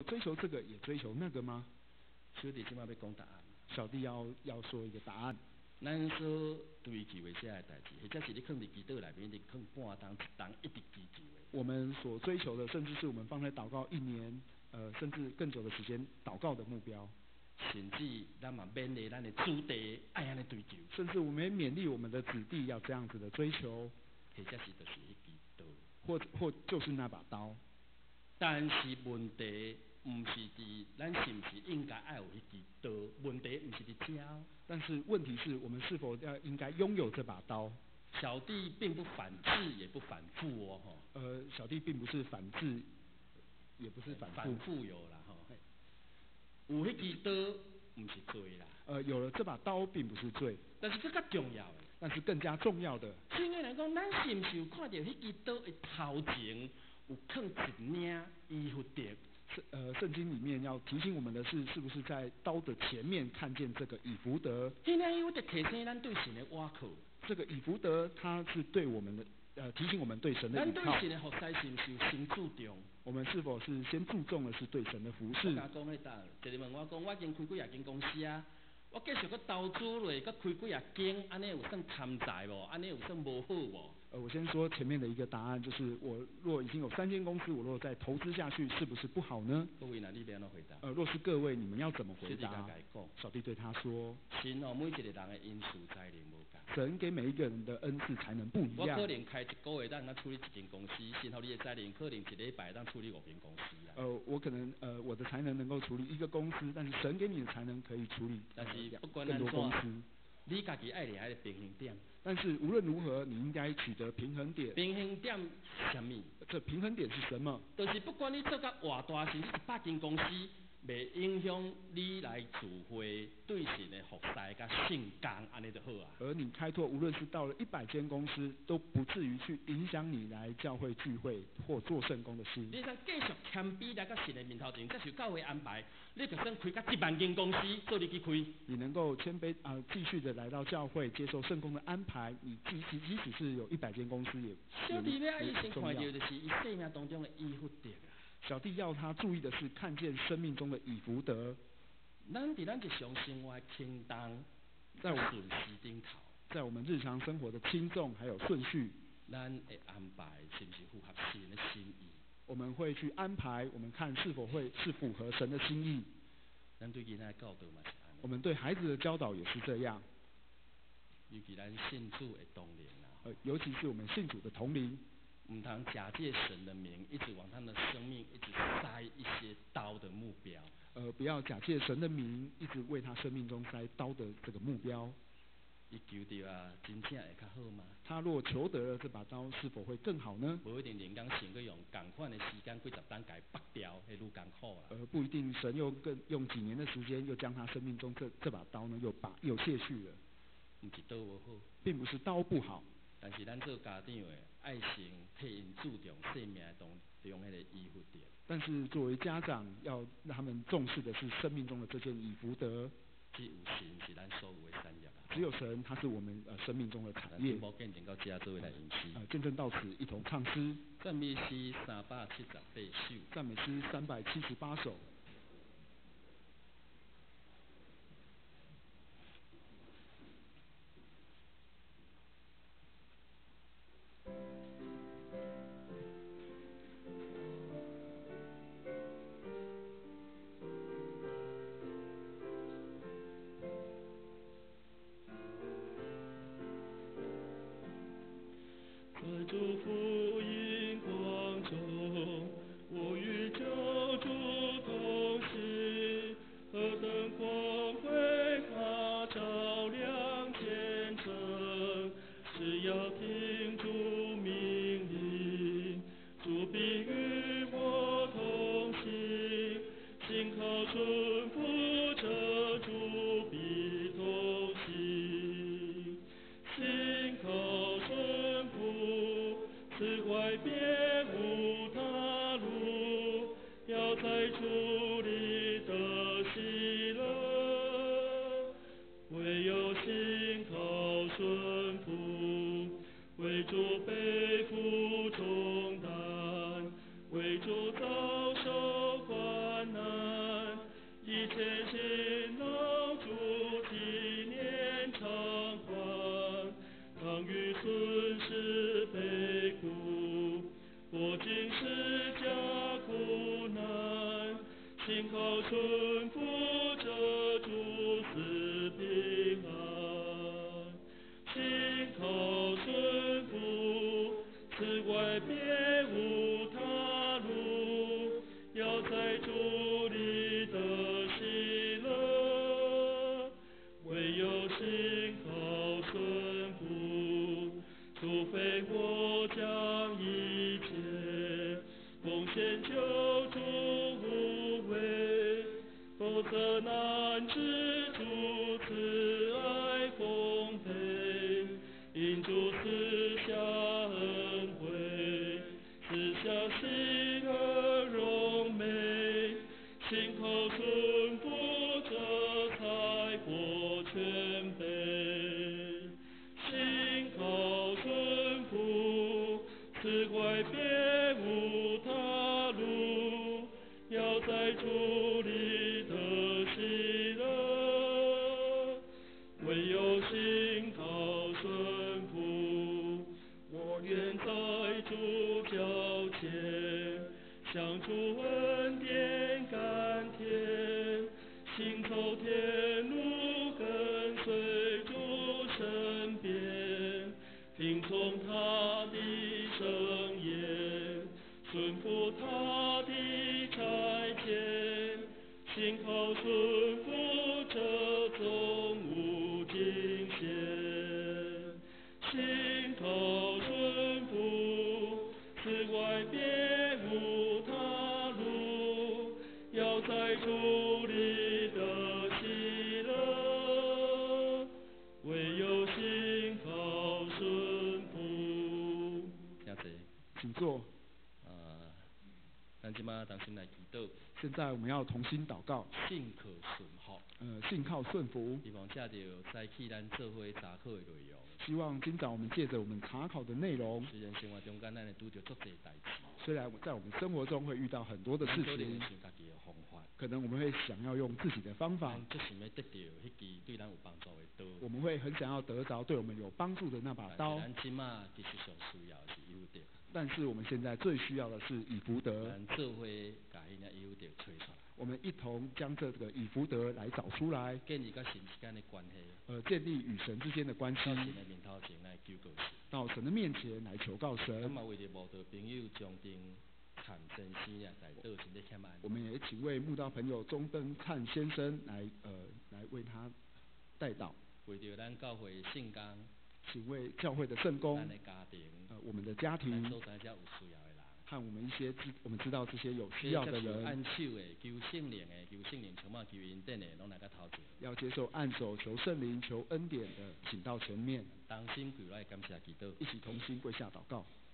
追求这个也追求那个吗？ 小弟今晚要讲答案。 小弟要说一个答案。 咱所追求的这些代志，或者是你放伫祈祷内面，你放半当一当一直追求的。 我们所追求的，甚至是我们放在祷告1年，甚至更久的时间祷告的目标。 甚至咱嘛勉励咱的子弟爱安尼追求。 甚至我们也勉励我们的子弟要这样子的追求。 或者是就是迄支刀。 或就是那把刀。 但是问题不是伫咱是不是应该爱有迄支刀？问题不是伫这。 但是问题是我们是否应该拥有这把刀？ 小弟并不反制，也不反复哦， 小弟并不是反制，也不是反复。 反复有啦，有迄支刀不是罪啦。 有了这把刀并不是罪， 但是更加重要的。 但是更加重要的。 圣经来讲，咱是不是有看到迄支刀的头前有放一领衣服碟？ 圣经里面要提醒我们的是不是在刀的前面看见这个以弗得？ 迄领衣服碟提醒咱对神的倚靠。 这个以弗得，它是对我们的提醒我们对神的依靠。 咱对神的服侍是不是先注重？ 我们是否是先注重的是对神的服侍？ 我讲迄搭，一个问我讲，我已经开几啊间公司啊。我继续搁投资落，搁开几啊间，安尼有算贪财无？安尼有算无好无？ 我先说前面的一个答案，就是我若已经有3间公司，我若再投资下去，是不是不好呢？ 各位哪里边要回答？ 若是各位，你们要怎么回答？ 小弟对他说： 神每一个人的恩赐才能无同。 神给每一个人的恩赐才能不一样。 我可能开1个月当处理1间公司，然后你的才能可能1礼拜当处理5间公司啊。 我可能我的才能够处理1个公司，但是神给你的才能可以处理但是不管更多公司。 你家己爱抓的平衡点。 但是无论如何，你应该取得平衡点。 平衡点什么？ 这平衡点是什么？ 就是不管你做到偌大，甚至100间公司，袂影响你来聚会对神的服侍甲圣工，安尼就好啊。 而你开拓，无论是到了100间公司，都不至于去影响你来教会聚会或做圣工的心。 你想继续谦卑来到神的面头前，这是教会安排，你就算开到1万间公司，做你去开。 你能够谦卑继续的来到教会，接受圣工的安排，你即使是有100间公司也。 小弟要伊先看到就是伊生命当中的以弗得啊。 小弟要他注意的是，看见生命中的以弗得。 咱伫咱日常生活轻重，在顺时顶头， 在我们日常生活的轻重还有顺序， 咱会安排是不是符合神的心意？ 我们会去安排，我们看是否是符合神的心意。 咱对囡仔教导嘛是安尼。 我们对孩子的教导也是这样。 尤其咱信主的同龄啊。 尤其是我们信主的同龄。 唔通假借神的名，一直往他们的生命一直塞一些刀的目标。 不要假借神的名，一直为他生命中塞刀的这个目标。 伊求到啊，真正会较好吗？ 他若求得了这把刀，是否会更好呢？ 不一定人工神去用同款的时间，几十单改拔掉，会愈艰苦啦。 不一定神又用几年的时间，又将他生命中这把刀呢，又卸去了。 唔是刀不好， 并不是刀不好。 但是咱做家长的爱心替因注重生命当中迄个以弗得。 但是作为家长，要让他们重视的是生命中的这件以弗得。 只有神是咱所有的产业啊。 只有神，他是我们生命中的产业。 无见证到这做为来引起。 见证到此，一同唱诗。 赞美诗378首。 赞美诗378首。 祝福荧光中，我与救主同行，何等光辉它照亮前程，只要听主命令，主必与我同行，心靠顺服着主必同行，心靠顺服。此外别无他路，要在主里得喜乐。唯有心靠顺服，为主背负重担，为主遭受患难。 信靠顺服这主赐平安，信靠顺服，此外别无他路，要在主里得喜乐，唯有信靠顺服，除非我将一切奉献救主无畏，否则难知主慈爱丰沛，因主赐下恩惠，赐下喜乐荣美，信靠顺服这才获全备，信靠顺服，此外别无他路，要在主里得喜乐，唯有信靠顺服。我愿在主脚前，向主恩典甘甜，行走天路跟随主身边，听从他的圣言，顺服他的差遣，信靠顺服这总无尽限，信靠顺服，此外别无他路，要在主里得喜乐，唯有信靠顺服。 谢谢。 请坐。 咱即马同心来祈祷， 现在我们要同心祷告， 信靠顺服， 信靠顺服。 希望借着采取咱做伙查考的内容。 希望今早我们借着我们查考的内容， 虽然生活中间咱会拄着足侪代志， 虽然在我们生活中会遇到很多的事情， 想家己的方法， 可能我们会想要用自己的方法， 咱就是要得到迄支对咱有帮助的刀。 我们会很想要得着对我们有帮助的那把刀。 咱即马其实上需要的是有德， 但是我们现在最需要的是以福德。 咱做伙把迄个有德找出来。 我们一同将这个以福德来找出来， 建立跟神之间的关系， 建立与神之间的关系， 到神的面头前来求告神， 到神的面前来求告神。 那么为着慕道朋友中灯灿先生啊，来道神的欠安。 我们也请为慕道朋友中灯灿先生来为他代祷。 为着咱教会圣工， 请为教会的圣工， 咱的家庭， 我们的家庭， 咱所在遮有需要的人， 和我们我们知道这些有需要的人， 按手的、求圣灵的、求圣灵充满、求恩典的，拢来到头前。 要接受按手求圣灵、求恩典的，请到前面。 同心跪来感谢祈祷， 一起同心跪下祷告。